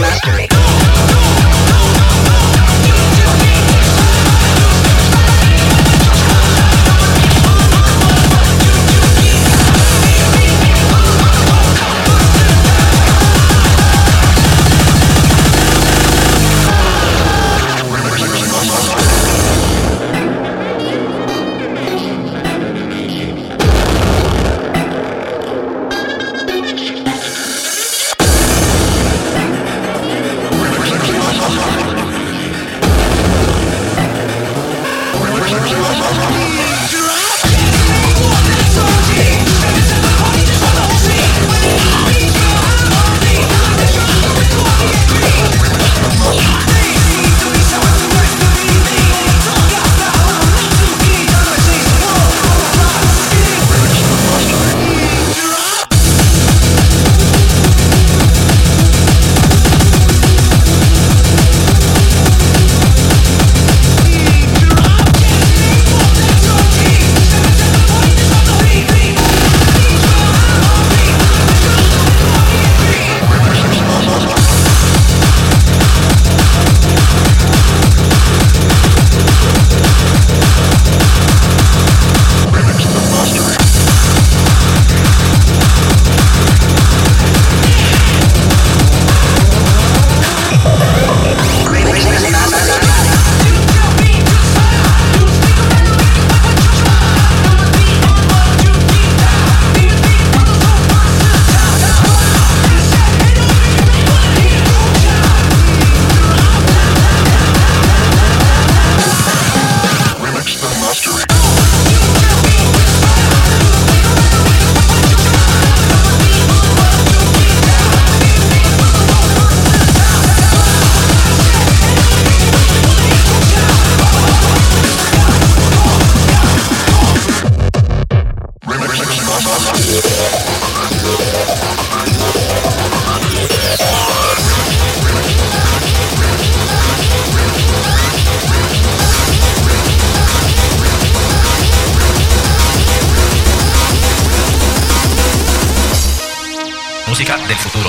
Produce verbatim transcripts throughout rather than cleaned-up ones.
Música del futuro.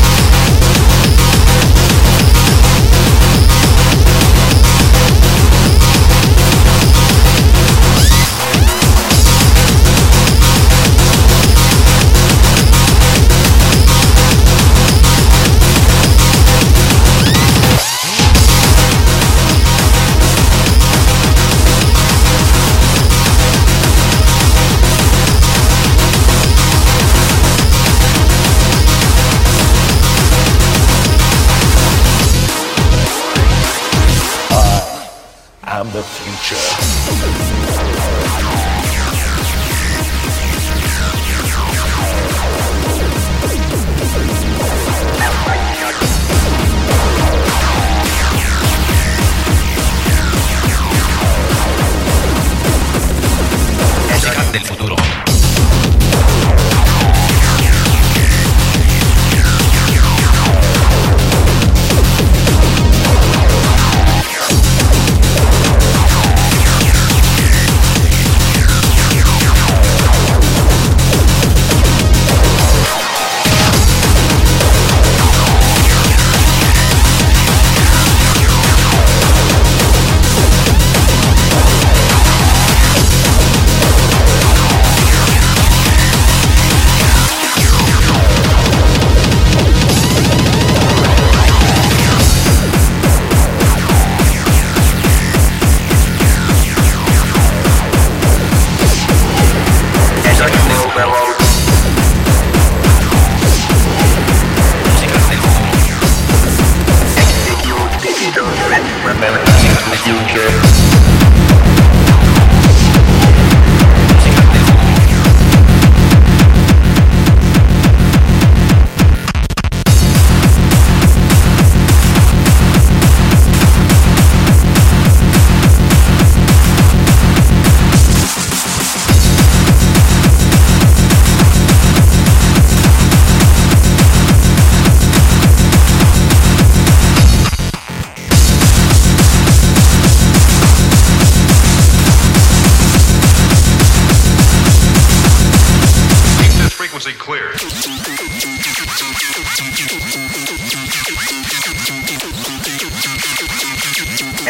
I'm the future. Música del futuro.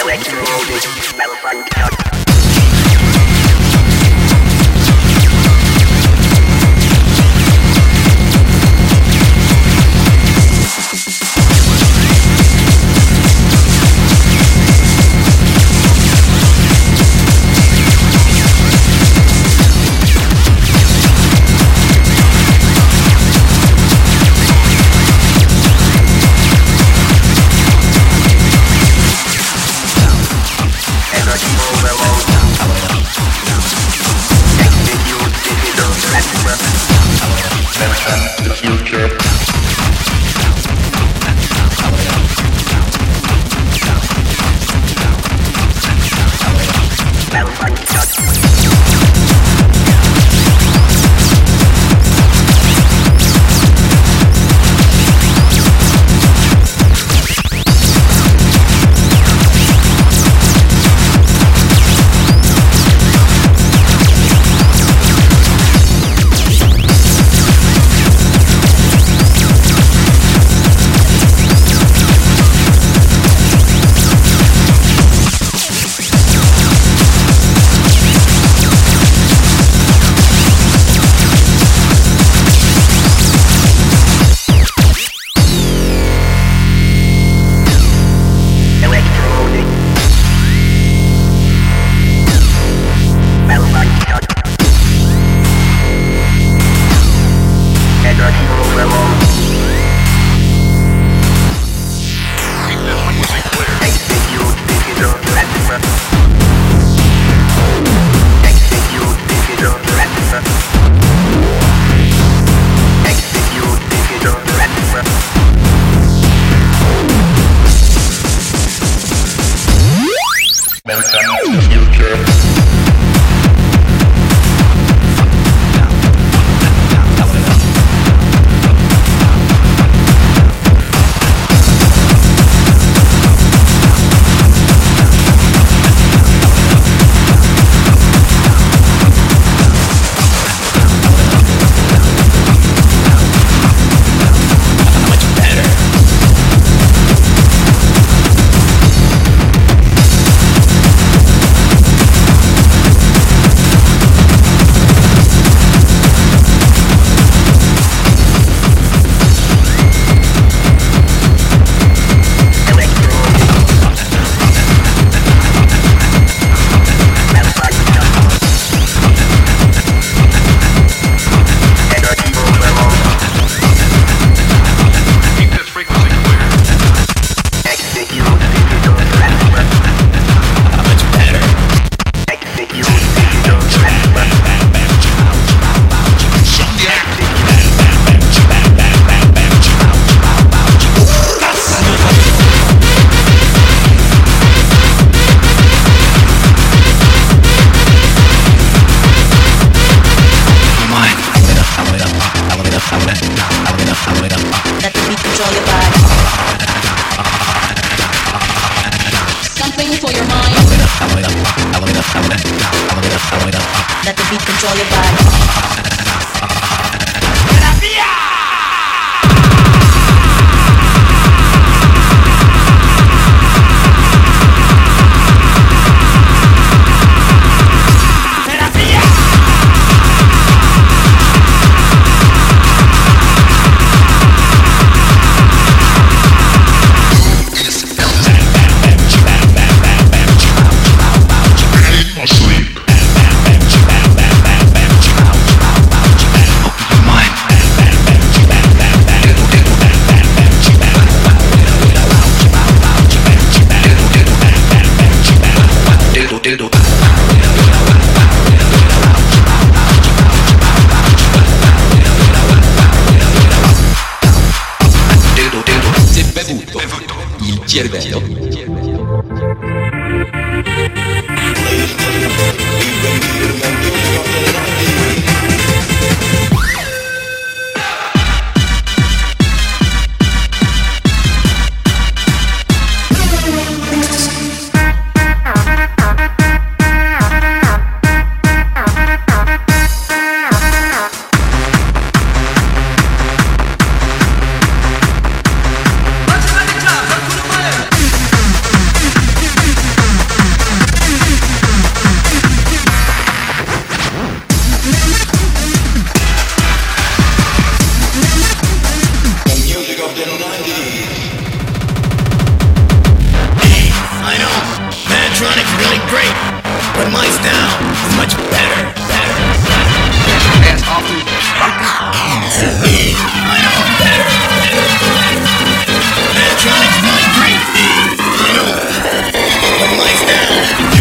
Let the beat control your body. Il cervello. Electronic's really great, but my style is much better, better. Hands off me. I know, better, better, better. Electronic's really great, you know, but my style.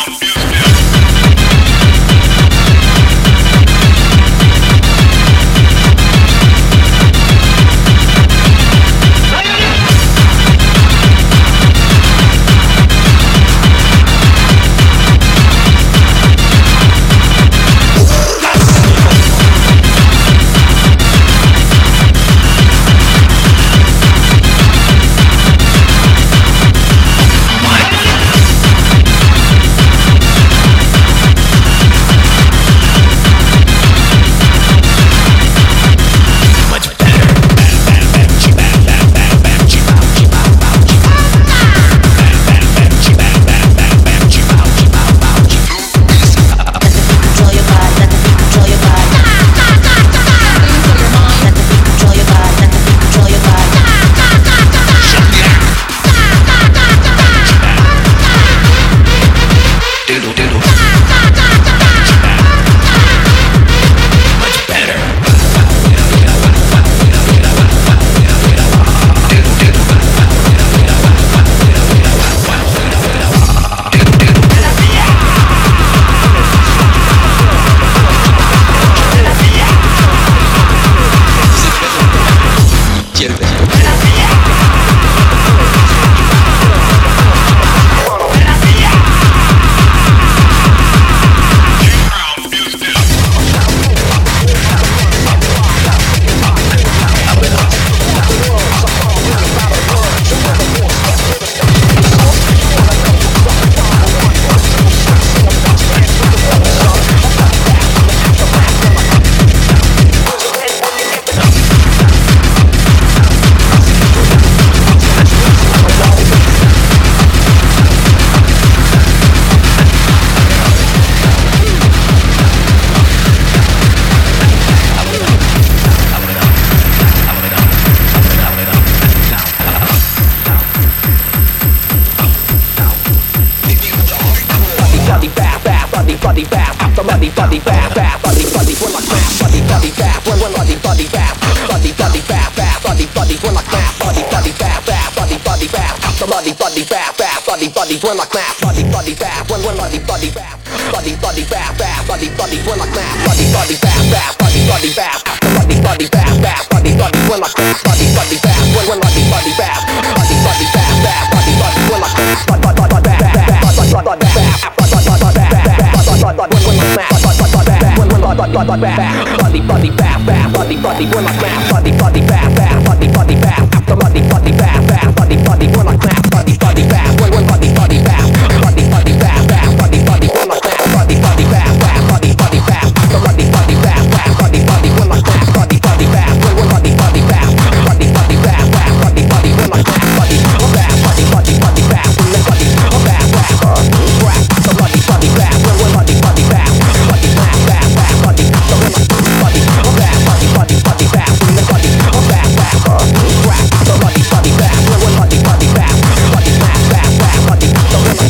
Run like math, body, body, fast. Run, run, body, body, fast. Body, body, fast, fast. Body, body, run like math. Body, body, fast, fast. Body, body, fast. Body, body, fast, fast. Body, body, run like math. Body, body, fast. Run, run, body, body, fast. Body, body, fast, fast. Body, body, run like math. Body, body, body, fast, fast. Body, body, body, fast. Body, body, body, fast, fast. Body, body, body, run like math. Body, body, body, fast. Run, run, body, body, body, fast. Body, body, fast, fast. Body, body, run like math. Body, body, fast, fast. Body, body, fast. Body, body, fast, fast. Body, body, run like math. Body, body, fast. Run, run, body, body, fast. Body, body, fast, fast. Body, body, run like math. Body, body, fast, fast. Body, body, fast. Body, body, fast, fast. Body, body, run like math. Body, body, fast. Run, run, body, body, fast. Body, body, fast, fast. Body, body, run like math. Body, fast. Body, body, body, fast. Body, body, fast, fast. Crack. Body, body, fast. Run, run, body, body, fast. Body, fast, fast, fast. Body, run, body, body, fast. Body, body, body, fast. Body, body, fast, fast. Crack. Body, body, fast. Run, run, body, body, fast. Body, fast, fast, fast. Body, run, run.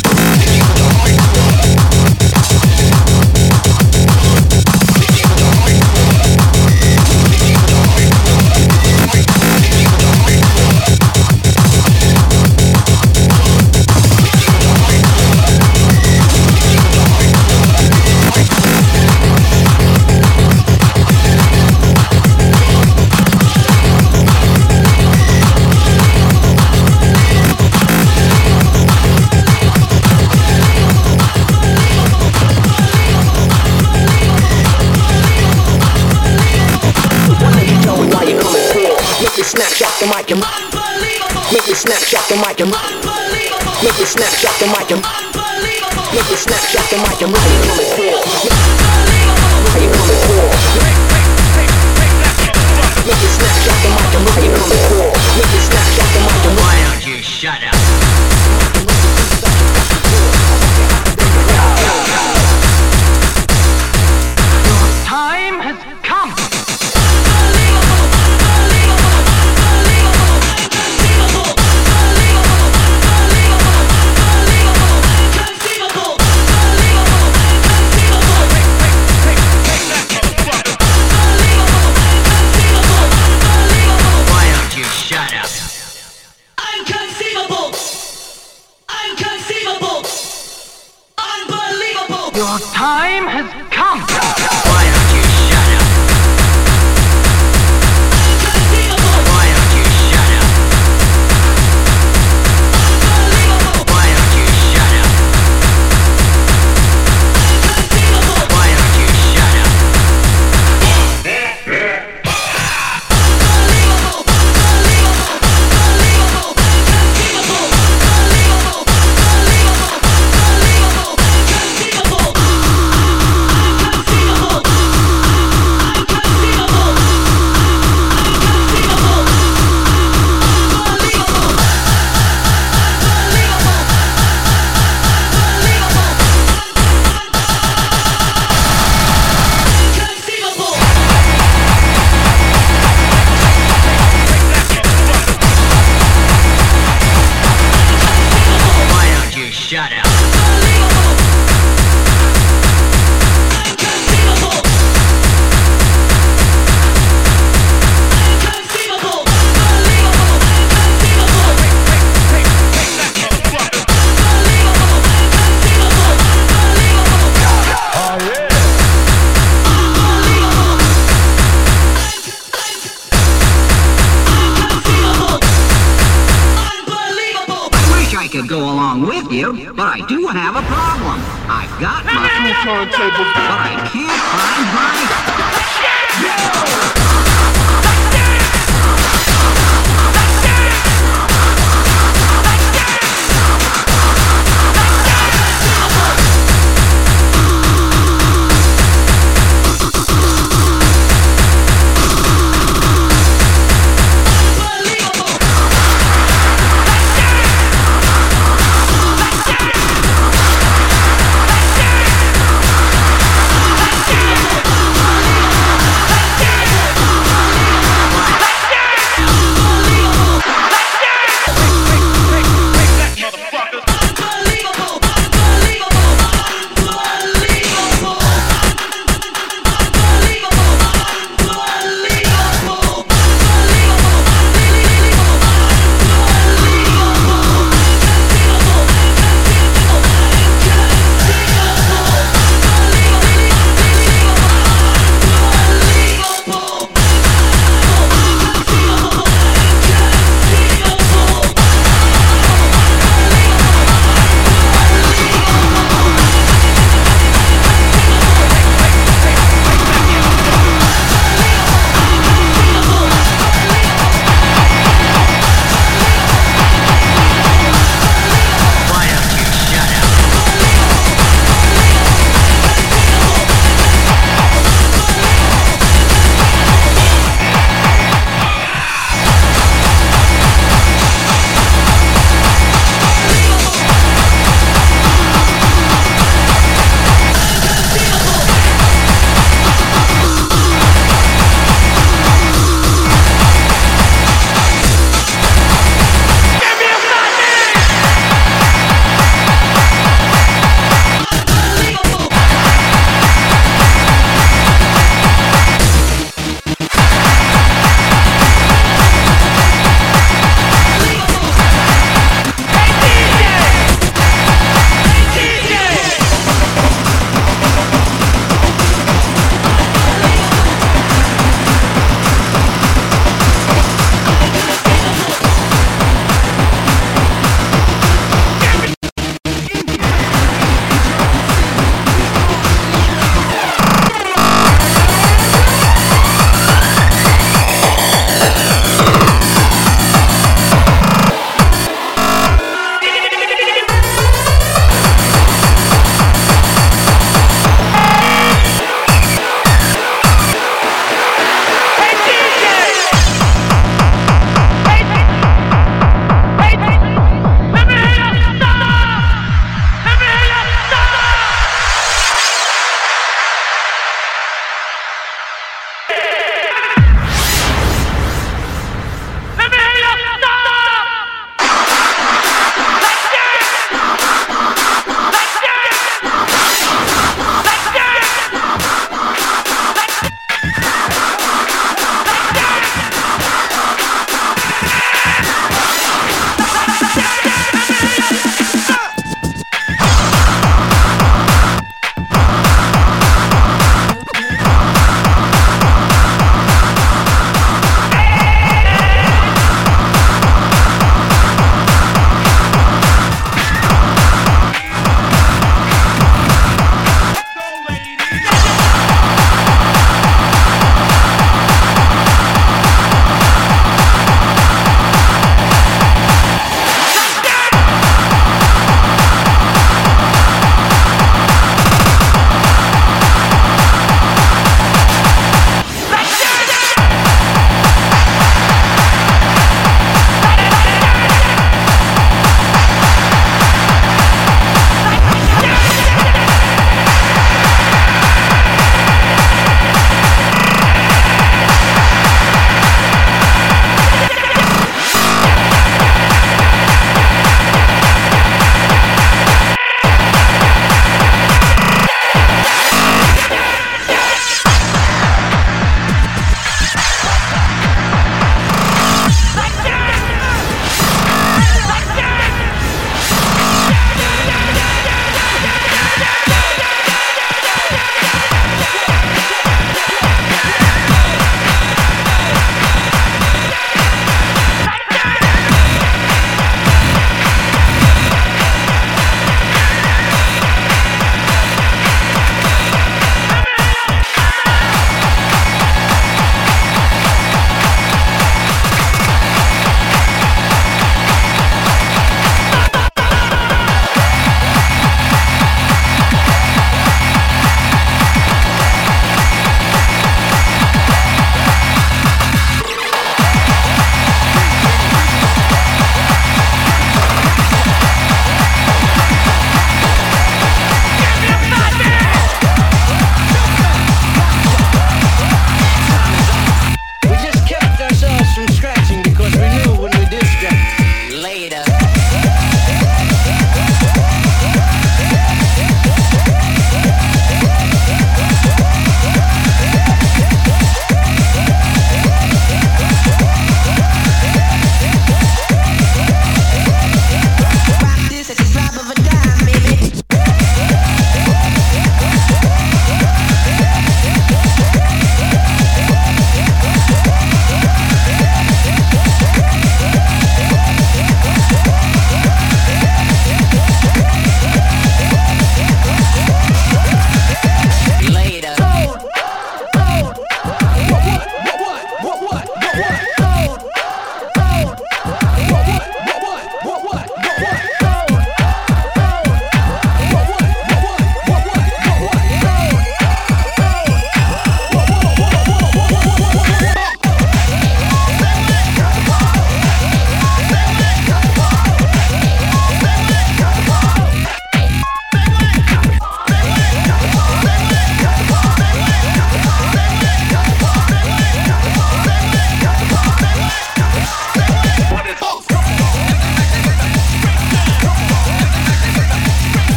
Snapshot the mic and make me snapshot the mic and make me snapshot the mic and make me snapshot the mic and how you coming for? How you coming for? Make me snapshot the mic and how you coming for? Make me snapshot the mic and why don't you shut up? Your time has come. time has come. Why don't you shut up? Why don't you shut up? Why don't you shut up? Why don't you shut up? Shut up. I could go along with you, but I do have a problem. I've got my two turntables, but I can't find my...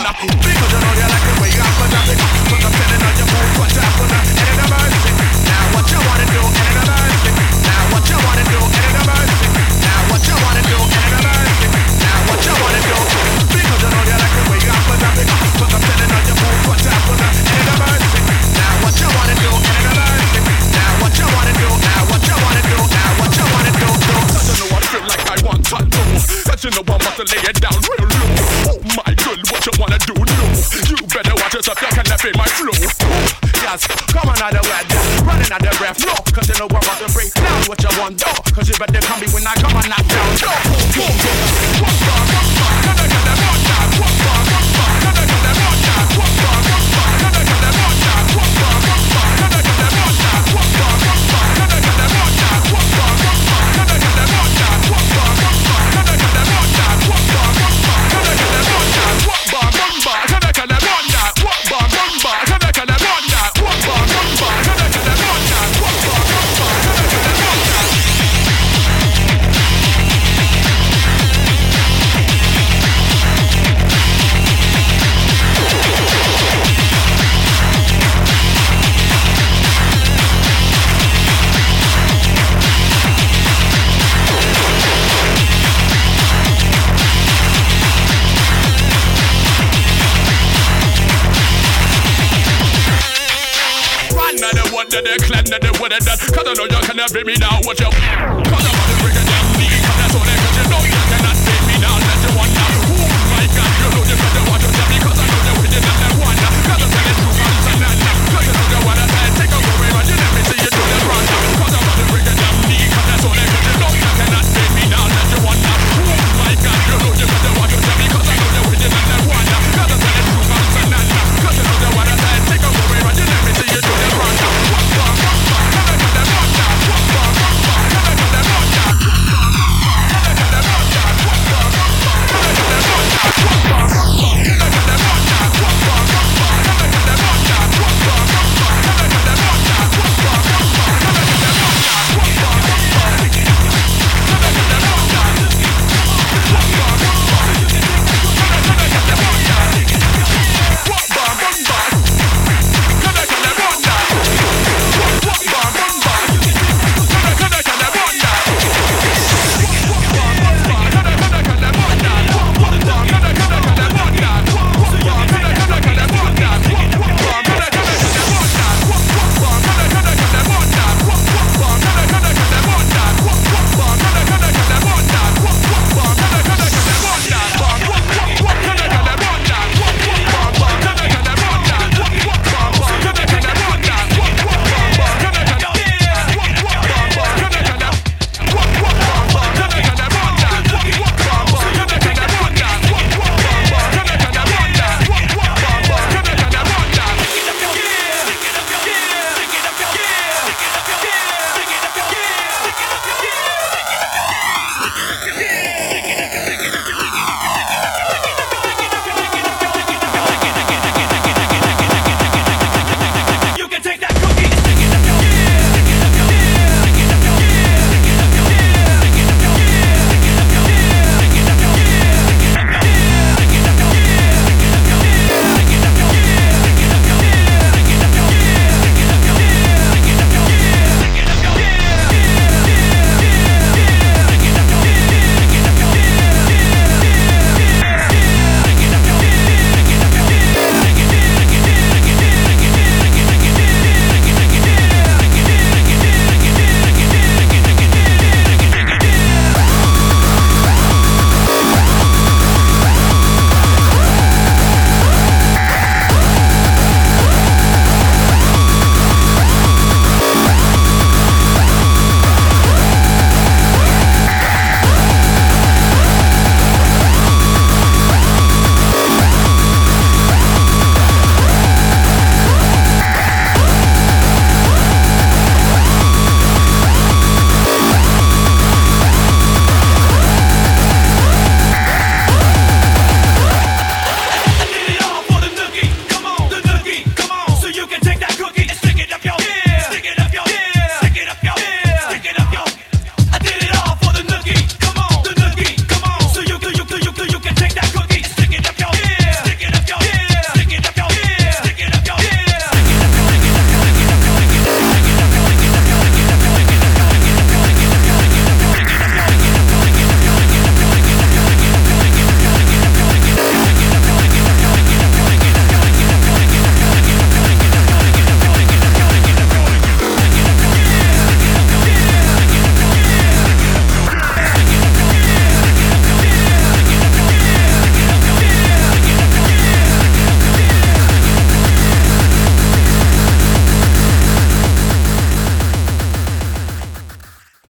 up. Because you know you like the way you happen up. Cause I'm telling on your mood what's happening. And in a mercy. Now what you wanna do? And in a mercy. Now what you wanna do? And in a mercy. Now what you wanna do? And in a mercy. Now what you wanna do? Because you know you like the way you happen up. Cause I'm telling on your mood what's happening. And in a mercy. Now what you wanna do? And in a mercy. Now what you wanna do? Now what you wanna do? Now what you wanna do? Cause you know I feel like I want to do. Cause you know I want to lay it down real low. Oh my girl, what you wanna do? No, you better watch yourself, you can't feel my flow. Yes, come on out the way, running out the breath, no. Cause you know I want to break down what you want, no. Cause you better come me when I come and knock down, no. Boom, boom, boom, what bar, what bar, gonna get them on that, what bar, what bar, gonna get them on that, what bar, what bar, gonna get them on that, what bar, what bar, gonna get them on that, what bar, what bar, gonna get them on that, what bar, what bar, gonna get them on that, what bar, what bar, gonna get them on that, what bar, what bar, gonna get them on that, what bar, what bar, gonna get them on that, what bar, what bar, gonna get them on that, what bar, what bar, gonna get them on that, what bar, what bar, gonna get them on that. What did they cleanse, did they what did that? Cause I know you can't bring me now, what you. Cause